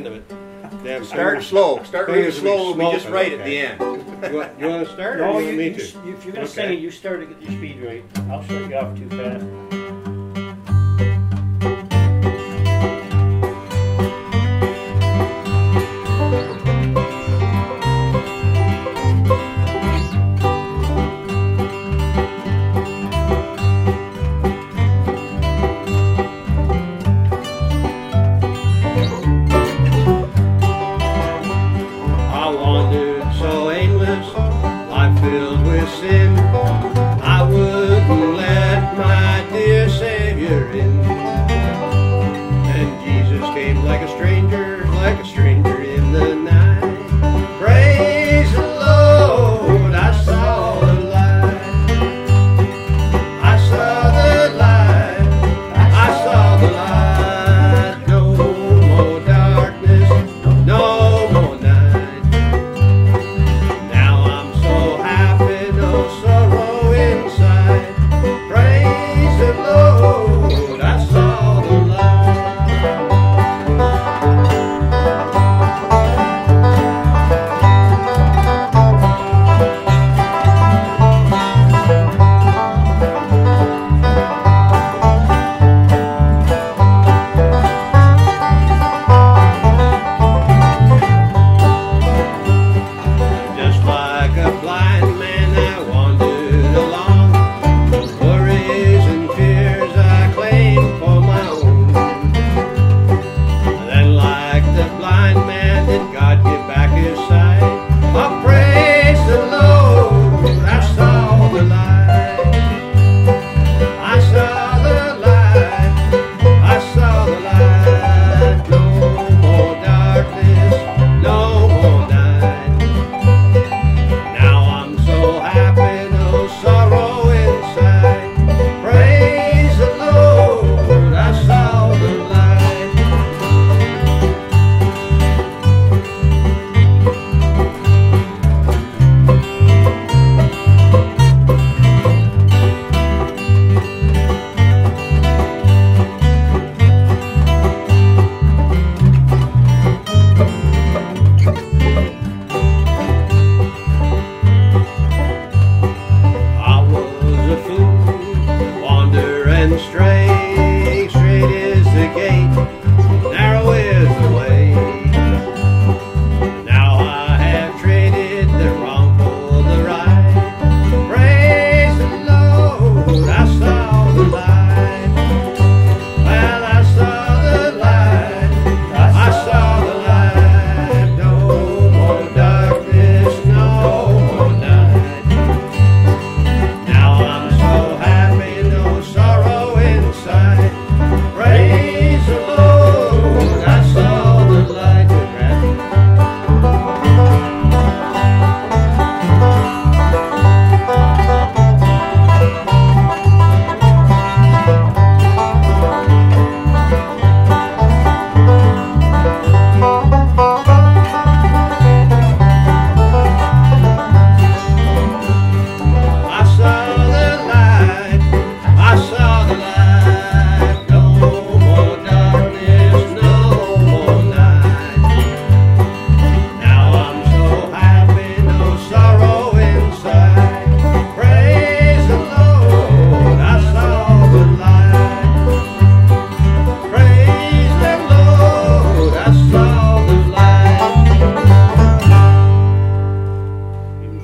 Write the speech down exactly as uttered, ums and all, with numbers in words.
of it. Damn, Start slow. Start really fingers will be slow. We just smoking, right at okay. the end. You want, you want to start, or No, you you, want me you, to? s- if you're gonna Okay. sing it, you start to get your speed right. I'll shut you off too fast. I wandered so aimless, life filled with sin. I wouldn't let my dear Savior in. And Jesus came like a stranger, like a stranger.